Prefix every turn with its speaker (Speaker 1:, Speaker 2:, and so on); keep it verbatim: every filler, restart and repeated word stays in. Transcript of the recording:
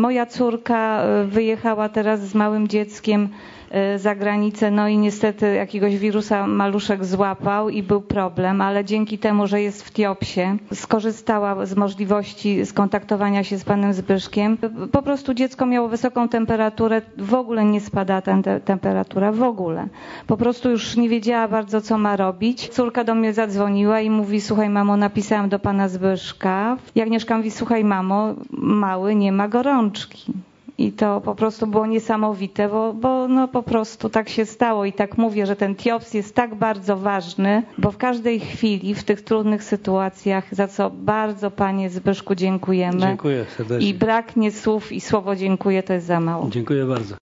Speaker 1: Moja córka wyjechała teraz z małym dzieckiem za granicę, no i niestety jakiegoś wirusa maluszek złapał i był problem, ale dzięki temu, że jest w Tiopsie, skorzystała z możliwości skontaktowania się z panem Zbyszkiem. Po prostu dziecko miało wysoką temperaturę, w ogóle nie spada ta te temperatura, w ogóle. Po prostu już nie wiedziała bardzo, co ma robić. Córka do mnie zadzwoniła i mówi: słuchaj mamo, napisałam do pana Zbyszka. I Agnieszka mówi: słuchaj mamo, mały nie ma gorączki. I to po prostu było niesamowite, bo, bo no po prostu tak się stało i tak mówię, że ten Tiops jest tak bardzo ważny, bo w każdej chwili, w tych trudnych sytuacjach, za co bardzo panie Zbyszku dziękujemy.
Speaker 2: Dziękuję serdecznie.
Speaker 1: I braknie słów i słowo dziękuję to jest za mało.
Speaker 2: Dziękuję bardzo.